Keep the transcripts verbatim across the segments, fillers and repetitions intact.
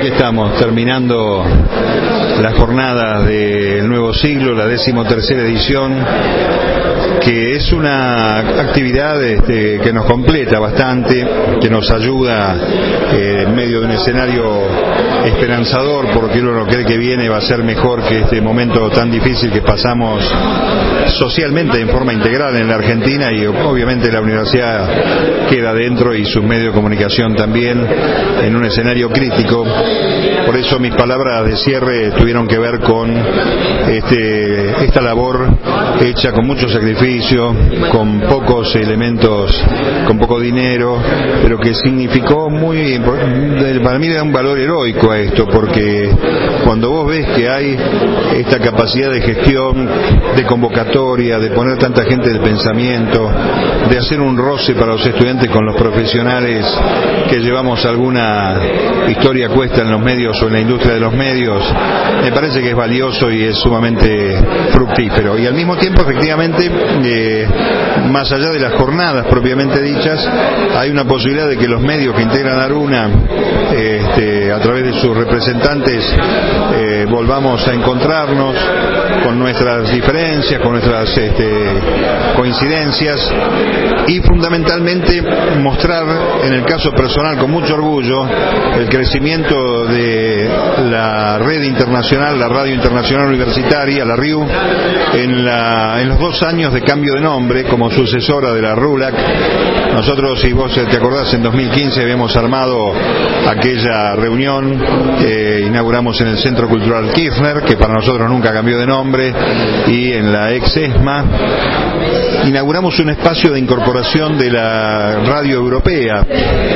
aquí estamos terminando las jornadas del nuevo siglo, la decimotercera edición, que es una actividad este, que nos completa bastante, que nos ayuda eh, en medio de un escenario esperanzador, porque uno cree que viene va a ser mejor que este momento tan difícil que pasamos socialmente en forma integral en la Argentina, y obviamente la universidad queda dentro y sus medios de comunicación también en un escenario crítico. Por eso mis palabras de cierre tuvieron que ver con este, esta labor hecha con mucho sacrificio, con pocos elementos, con poco dinero, pero que significó muy, para mí le da un valor heroico a esto, porque cuando vos ves que hay esta capacidad de gestión, de convocatoria, de poner tanta gente del pensamiento, de hacer un roce para los estudiantes con los profesionales que llevamos alguna historia cuesta en los medios o en la industria de los medios, me parece que es valioso y es sumamente fructífero. Y al mismo tiempo, efectivamente, eh, más allá de las jornadas propiamente dichas, hay una posibilidad de que los medios que integran Aruna, eh, este, a través de sus representantes, eh, volvamos a encontrarnos con nuestras diferencias, con nuestras este, coincidencias, y fundamentalmente mostrar, en el caso personal, con mucho orgullo, el crecimiento de la red internacional, la radio internacional universitaria, la R I U, en, la, en los dos años de cambio de nombre como sucesora de la RULAC. Nosotros, si vos te acordás, en dos mil quince habíamos armado aquella reunión, eh, inauguramos en el Centro Cultural Kirchner, que para nosotros nunca cambió de nombre, y en la ex ESMA inauguramos un espacio de incorporación de la radio europea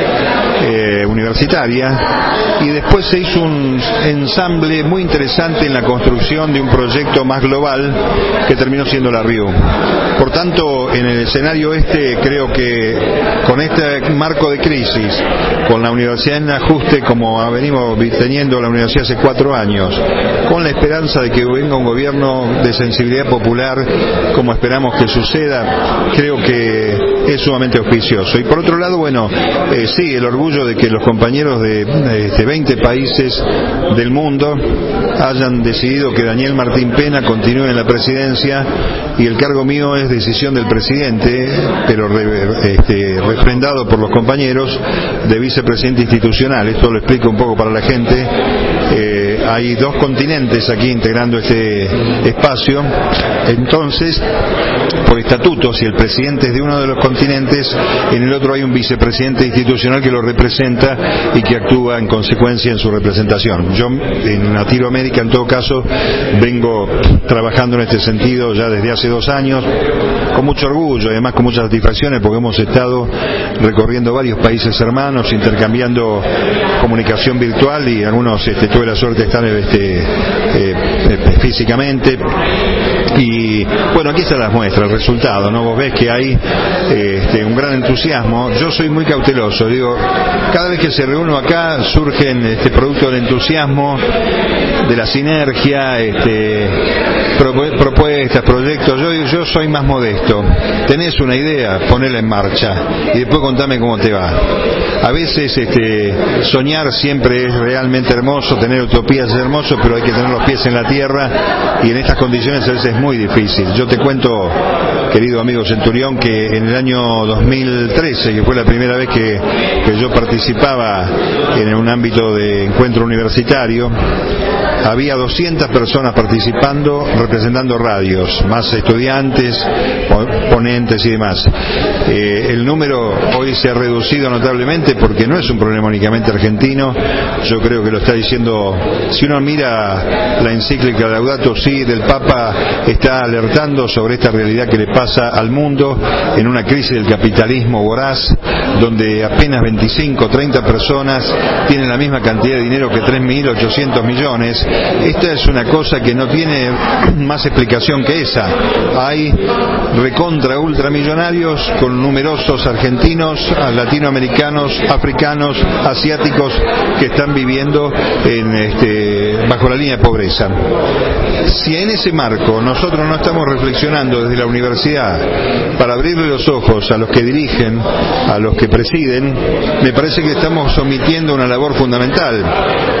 eh, universitaria, y después se hizo un ensamble muy interesante en la construcción de un proyecto más global que terminó siendo la R I U. Por tanto, en el escenario este, creo que con este marco de crisis, con la universidad en ajuste como venimos teniendo la universidad hace cuatro años, con la esperanza de que venga un gobierno de sensibilidad popular como esperamos que suceda, creo que es sumamente auspicioso. Y por otro lado, bueno, eh, sí, el orgullo de que los compañeros de, de veinte países del mundo hayan decidido que Daniel Martín Pena continúe en la presidencia, y el cargo mío es decisión del presidente, pero re, este, refrendado por los compañeros, de vicepresidente institucional. Esto lo explico un poco para la gente. Eh, hay dos continentes aquí integrando este espacio, entonces, por estatuto, si el presidente es de uno de los continentes, en el otro hay un vicepresidente institucional que lo representa y que actúa en consecuencia en su representación. Yo en Latinoamérica, en todo caso, vengo trabajando en este sentido ya desde hace dos años, con mucho orgullo y además con muchas satisfacciones, porque hemos estado recorriendo varios países hermanos, intercambiando comunicación virtual, y algunos este, tuve la suerte de estar este, eh, físicamente. Y bueno, aquí están las muestras, el resultado, ¿no? Vos ves que hay este, un gran entusiasmo. Yo soy muy cauteloso, digo, cada vez que se reúno acá surgen este producto del entusiasmo, de la sinergia, este, propuestas, proyectos. Yo, yo soy más modesto. Tenés una idea, ponela en marcha y después contame cómo te va. A veces este, soñar siempre es realmente hermoso, tener utopías es hermoso, pero hay que tener los pies en la tierra, y en estas condiciones a veces es muy difícil. Yo te cuento, querido amigo Centurión, que en el año dos mil trece, que fue la primera vez que, que yo participaba en un ámbito de encuentro universitario, había doscientas personas participando, representando radios, más estudiantes, ponentes y demás. Eh, el número hoy se ha reducido notablemente, porque no es un problema únicamente argentino. Yo creo que lo está diciendo, si uno mira la encíclica Laudato Si del Papa, está alertando sobre esta realidad que le pasa al mundo en una crisis del capitalismo voraz, donde apenas veinticinco o treinta personas tienen la misma cantidad de dinero que tres mil ochocientos millones. Esta es una cosa que no tiene más explicación que esa. Hay recontra ultramillonarios con numerosos argentinos, latinoamericanos, africanos, asiáticos que están viviendo en, este, bajo la línea de pobreza. Si en ese marco nosotros no estamos reflexionando desde la universidad para abrirle los ojos a los que dirigen, a los que presiden, me parece que estamos omitiendo una labor fundamental.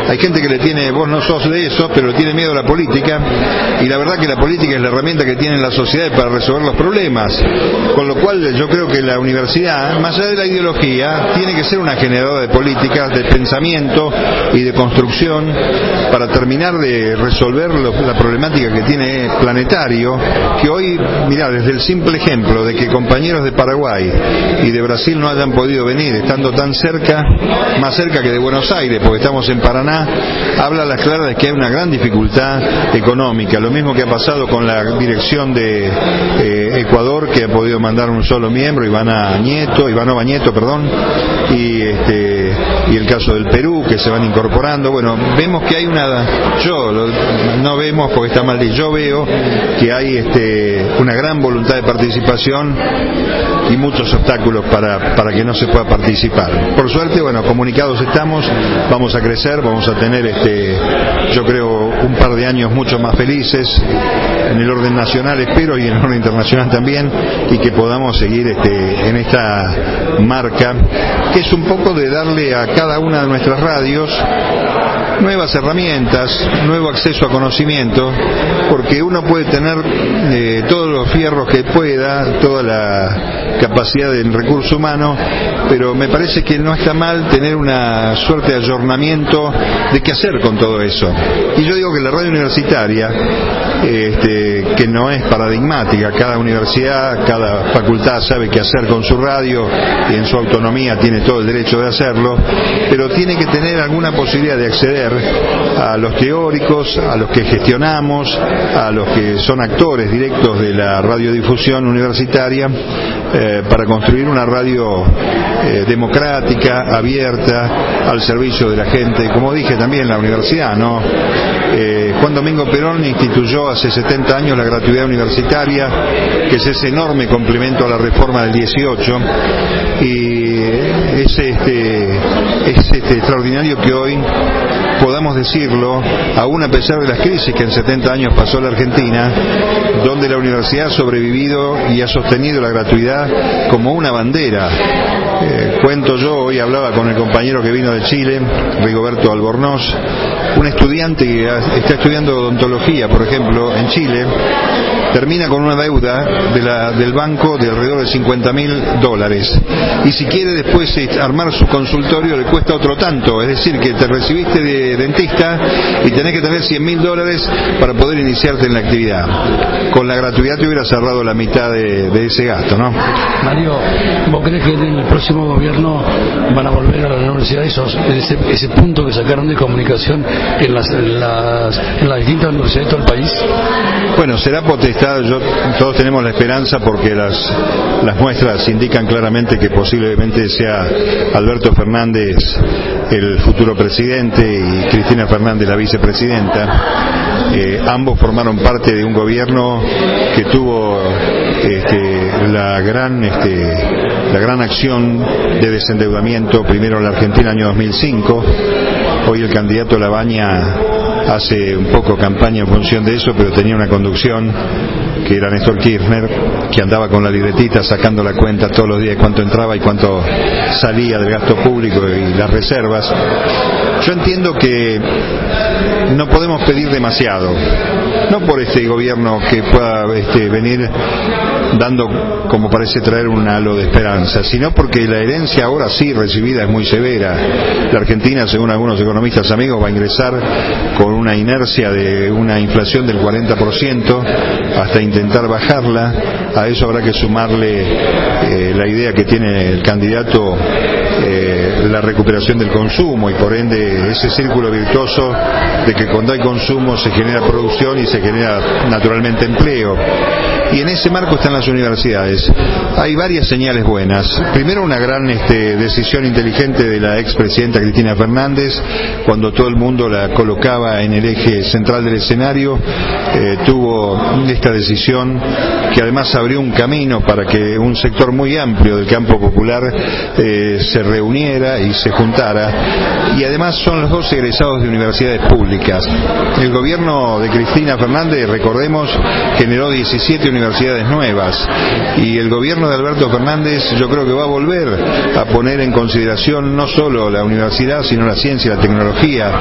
Hay gente que le tiene, vos no sos de eso, pero le tiene miedo a la política, y la verdad que la política es la herramienta que tienen las sociedades para resolver los problemas, con lo cual yo creo que la universidad, más allá de la ideología, tiene que ser una generadora de políticas, de pensamiento y de construcción para terminar de resolver lo, la problemática que tiene planetario, que hoy, mirá, desde el simple ejemplo de que compañeros de Paraguay y de Brasil no hayan podido venir, estando tan cerca, más cerca que de Buenos Aires, porque estamos en Paraná, habla a las claras de que hay una gran dificultad económica. Lo mismo que ha pasado con la dirección de eh, Ecuador, que ha podido mandar un solo miembro, Ivana Nieto, Ivanova Nieto, perdón, y este y el caso del Perú, que se van incorporando. Bueno, vemos que hay una, yo lo, no vemos porque está mal dicho, yo veo que hay este una gran voluntad de participación y muchos obstáculos para, para que no se pueda participar. Por suerte, bueno, comunicados estamos, vamos a crecer, vamos a tener este yo creo un par de años mucho más felices en el orden nacional, espero, y en el orden internacional también, y que podamos seguir este en esta marca, que es un poco de darle a cada una de nuestras radios nuevas herramientas, nuevo acceso a conocimiento, porque uno puede tener eh, todos los fierros que pueda, toda la capacidad del recurso humano, pero me parece que no está mal tener una suerte de ayornamiento de qué hacer con todo eso. Y yo digo que la radio universitaria, este, que no es paradigmática, cada universidad, cada facultad sabe qué hacer con su radio y en su autonomía tiene todo el derecho de hacerlo, pero tiene que tener alguna posibilidad de acceder a los teóricos, a los que gestionamos, a los que son actores directos de la radiodifusión universitaria, eh, para construir una radio eh, democrática, abierta, al servicio de la gente. Como dije también, la universidad, ¿no? Eh, Juan Domingo Perón instituyó hace setenta años la gratuidad universitaria, que es ese enorme complemento a la reforma del dieciocho, y es este, es este extraordinario que hoy podamos decirlo, aún a pesar de las crisis que en setenta años pasó la Argentina, donde la universidad ha sobrevivido y ha sostenido la gratuidad como una bandera. Eh, cuento yo, hoy hablaba con el compañero que vino de Chile, Rigoberto Albornoz, un estudiante que está estudiando odontología, por ejemplo, en Chile, termina con una deuda de la, del banco de alrededor de cincuenta mil dólares, y si quiere después armar su consultorio le cuesta otro tanto, es decir, que te recibiste de dentista y tenés que tener cien mil dólares para poder iniciarte en la actividad. Con la gratuidad te hubieras ahorrado la mitad de, de ese gasto, ¿no? Mario, ¿vos crees que en el próximo gobierno van a volver a la universidad esos, ese, ese punto que sacaron de comunicación en las, en las, en las distintas universidades de todo el país? Bueno, será potestad, yo, todos tenemos la esperanza porque las, las muestras indican claramente que posiblemente sea Alberto Fernández el futuro presidente y Cristina Fernández la vicepresidenta. Eh, ambos formaron parte de un gobierno que tuvo este, la gran este, la gran acción de desendeudamiento, primero en la Argentina en el año dos mil cinco. Hoy el candidato Labaña hace un poco campaña en función de eso, pero tenía una conducción que era Néstor Kirchner, que andaba con la libretita sacando la cuenta todos los días de cuánto entraba y cuánto salía del gasto público y las reservas. Yo entiendo que no podemos pedir demasiado, no por este gobierno que pueda este, venir dando, como parece, traer un halo de esperanza, sino porque la herencia ahora sí recibida es muy severa. La Argentina, según algunos economistas amigos, va a ingresar con una inercia de una inflación del cuarenta por ciento hasta intentar bajarla. A eso habrá que sumarle eh, la idea que tiene el candidato, eh, la recuperación del consumo, y por ende ese círculo virtuoso de que cuando hay consumo se genera producción y se genera naturalmente empleo. Y en ese marco están las universidades. Hay varias señales buenas. Primero, una gran este, decisión inteligente de la expresidenta Cristina Fernández, cuando todo el mundo la colocaba en el eje central del escenario, eh, tuvo esta decisión que además abrió un camino para que un sector muy amplio del campo popular eh, se reuniera y se juntara. Y además son los dos egresados de universidades públicas. El gobierno de Cristina Fernández, recordemos, generó diecisiete universidades nuevas, y el gobierno de Alberto Fernández yo creo que va a volver a poner en consideración no solo la universidad, sino la ciencia y la tecnología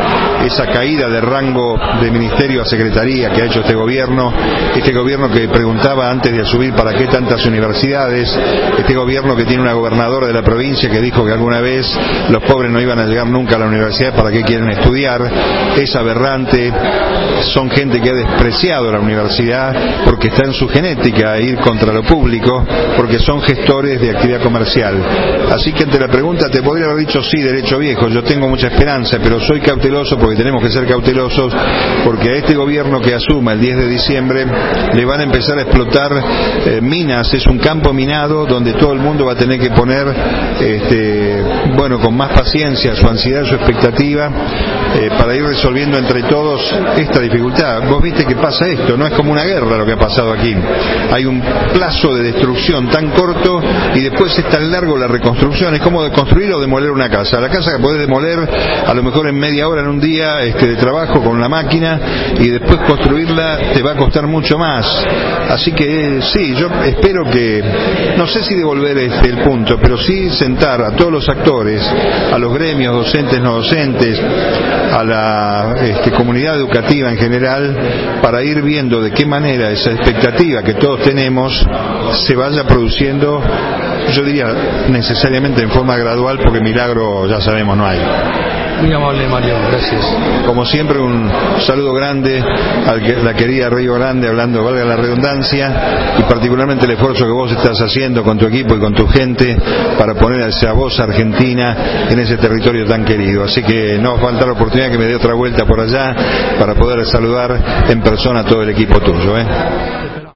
esa caída de rango de ministerio a secretaría que ha hecho este gobierno, este gobierno que preguntaba antes de asumir para qué tantas universidades, este gobierno que tiene una gobernadora de la provincia que dijo que alguna vez los pobres no iban a llegar nunca a la universidad, para qué quieren estudiar, es aberrante. Son gente que ha despreciado la universidad porque está en su genética ir contra lo público, porque son gestores de actividad comercial. Así que ante la pregunta te podría haber dicho sí, derecho viejo, yo tengo mucha esperanza, pero soy cauteloso porque tenemos que ser cautelosos, porque a este gobierno que asuma el diez de diciembre le van a empezar a explotar eh, minas, es un campo minado donde todo el mundo va a tener que poner este, bueno, con más paciencia su ansiedad, su expectativa eh, para ir resolviendo entre todos esta dificultad. Vos viste que pasa esto, no es como una guerra lo que ha pasado aquí, hay un plazo de destrucción tan corto y después es tan largo la reconstrucción, es como de construir o demoler una casa. La casa que podés demoler a lo mejor en media hora, en un día este, de trabajo con la máquina, y después construirla te va a costar mucho más. Así que sí, yo espero que, no sé si devolver este el punto, pero sí sentar a todos los actores, a los gremios, docentes, no docentes, a la este, comunidad educativa en general, para ir viendo de qué manera esa expectativa que todos tenemos se vaya produciendo, yo diría necesariamente en forma gradual, porque milagro ya sabemos no hay. Muy amable, Mario, gracias. Como siempre, un saludo grande a la querida Río Grande, hablando, valga la redundancia, y particularmente el esfuerzo que vos estás haciendo con tu equipo y con tu gente para poner a esa voz argentina en ese territorio tan querido. Así que no falta la oportunidad que me dé otra vuelta por allá para poder saludar en persona a todo el equipo tuyo, ¿eh?